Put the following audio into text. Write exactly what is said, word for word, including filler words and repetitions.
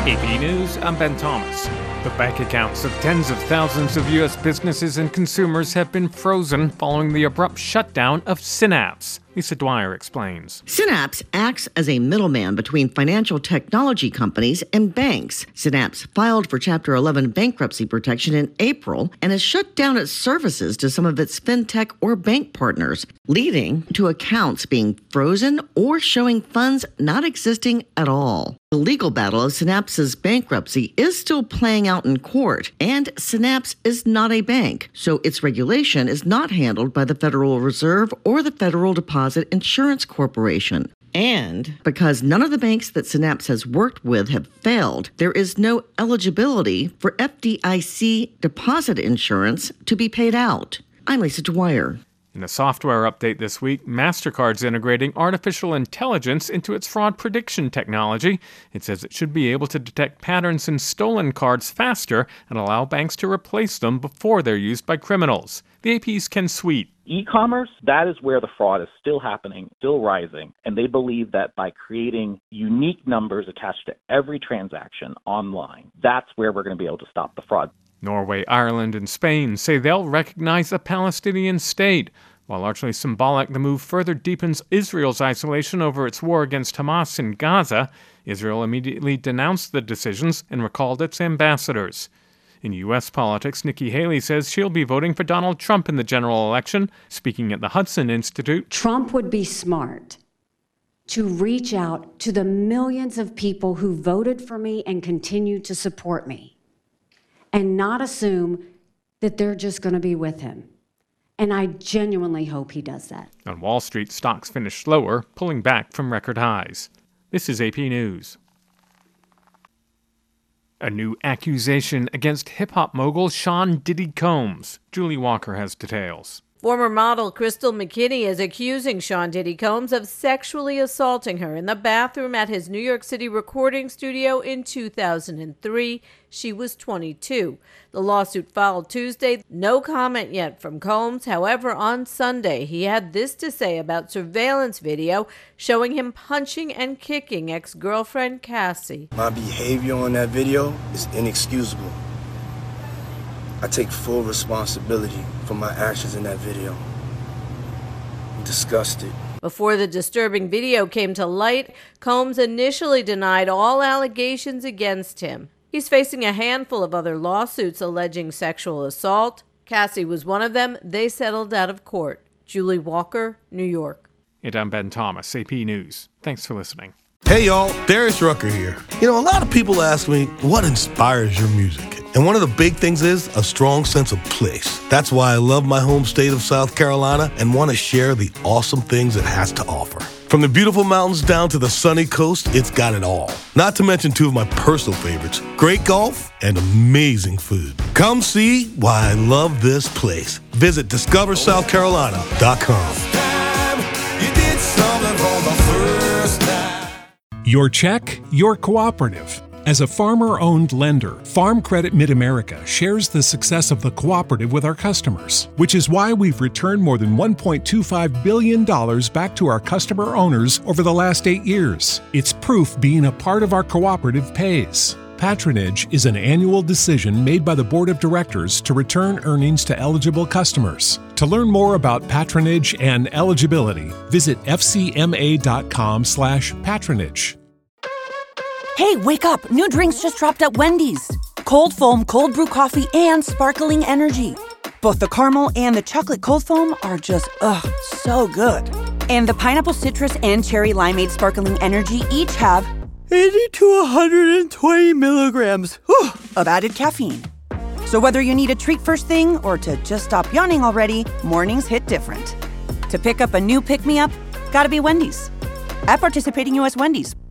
A P News, I'm Ben Thomas. The bank accounts of tens of thousands of U S businesses and consumers have been frozen following the abrupt shutdown of Synapse. Lisa Dwyer explains. Synapse acts as a middleman between financial technology companies and banks. Synapse filed for Chapter eleven bankruptcy protection in April and has shut down its services to some of its fintech or bank partners, leading to accounts being frozen or showing funds not existing at all. The legal battle of Synapse's bankruptcy is still playing out in court, and Synapse is not a bank, so its regulation is not handled by the Federal Reserve or the Federal Deposit Insurance Corporation. And because none of the banks that Synapse has worked with have failed, there is no eligibility for F D I C deposit insurance to be paid out. I'm Lisa Dwyer. In a software update this week, MasterCard's integrating artificial intelligence into its fraud prediction technology. It says it should be able to detect patterns in stolen cards faster and allow banks to replace them before they're used by criminals. The A P's Ken Sweet. E-commerce, that is where the fraud is still happening, still rising, and they believe that by creating unique numbers attached to every transaction online, that's where we're going to be able to stop the fraud. Norway, Ireland, and Spain say they'll recognize a Palestinian state. While largely symbolic, the move further deepens Israel's isolation over its war against Hamas in Gaza. Israel immediately denounced the decisions and recalled its ambassadors. In U S politics, Nikki Haley says she'll be voting for Donald Trump in the general election. Speaking at the Hudson Institute, Trump would be smart to reach out to the millions of people who voted for me and continue to support me, and not assume that they're just going to be with him. And I genuinely hope he does that. On Wall Street, stocks finished lower, pulling back from record highs. This is A P News. A new accusation against hip-hop mogul Sean Diddy Combs. Julie Walker has details. Former model Crystal McKinney is accusing Sean Diddy Combs of sexually assaulting her in the bathroom at his New York City recording studio in two thousand three. She was twenty-two. The lawsuit filed Tuesday. No comment yet from Combs. However, on Sunday, he had this to say about surveillance video showing him punching and kicking ex-girlfriend Cassie. My behavior on that video is inexcusable. I take full responsibility for my actions in that video. I'm disgusted. Before the disturbing video came to light, Combs initially denied all allegations against him. He's facing a handful of other lawsuits alleging sexual assault. Cassie was one of them. They settled out of court. Julie Walker, New York. And I'm Ben Thomas, A P News. Thanks for listening. Hey y'all, Darius Rucker here. You know, a lot of people ask me, what inspires your music? And one of the big things is a strong sense of place. That's why I love my home state of South Carolina and want to share the awesome things it has to offer. From the beautiful mountains down to the sunny coast, it's got it all. Not to mention two of my personal favorites, great golf and amazing food. Come see why I love this place. Visit discover south carolina dot com. Your check, your cooperative. As a farmer-owned lender, Farm Credit Mid-America shares the success of the cooperative with our customers, which is why we've returned more than one point two five billion dollars back to our customer owners over the last eight years. It's proof being a part of our cooperative pays. Patronage is an annual decision made by the Board of Directors to return earnings to eligible customers. To learn more about patronage and eligibility, visit f c m a dot com slash patronage. Hey, wake up! New drinks just dropped at Wendy's. Cold foam, cold brew coffee, and sparkling energy. Both the caramel and the chocolate cold foam are just, ugh, so good. And the pineapple citrus and cherry limeade sparkling energy each have eighty to one hundred twenty milligrams whew, of added caffeine. So whether you need a treat first thing or to just stop yawning already, mornings hit different. To pick up a new pick-me-up, gotta be Wendy's. At participating U S Wendy's.